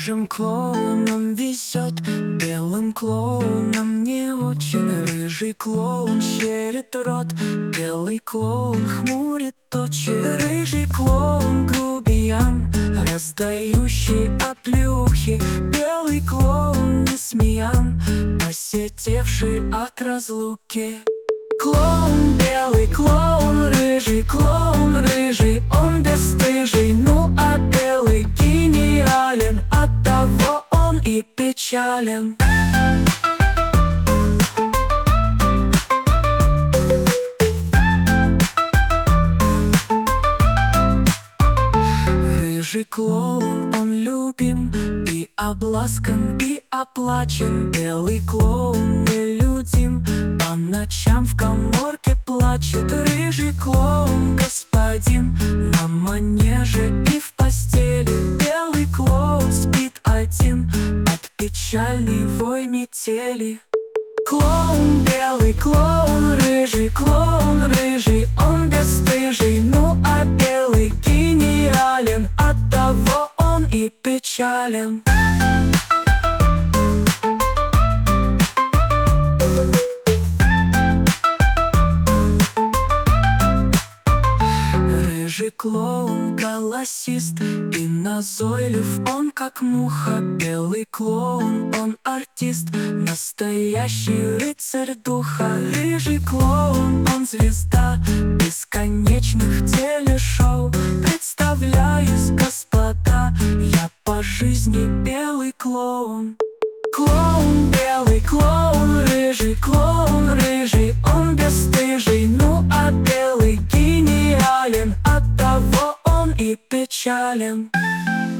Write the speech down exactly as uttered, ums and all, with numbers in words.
Рыжим клоунам везет, белым клоунам не очень. Рыжий клоун щерит рот, белый клоун хмурит очи. Рыжий клоун грубиян, раздающий оплеухи. Белый клоун не смеян, посетевший от разлуки. Клоун, белый клоун, рыжий клоун, рыжий он бесстыжий. Ну а белый гениален, оттого он и печален. Рыжий клоун, он любим и обласкан, и оплачен. Белый клоун нелюдим, по ночам в каморке плачет. Рыжий клоун господин на манеже и в постели. Белый клоун спит один от печальной вой метели. Клоун, белый клоун, рыжий клоун, рыжий он бесстыжий. Ну а белый гениален, оттого он и печален. Рыжий клоун голосист и назойлив он как муха. Белый клоун он артист, настоящий рыцарь духа. Рыжий клоун он звезда бесконечных телешоу. Представляюсь, господа, я по жизни белый клоун. Клоун, белый клоун, рыжий клоун, рыжий он бесстыжий. Ну а белый гениален, оттого он и печален.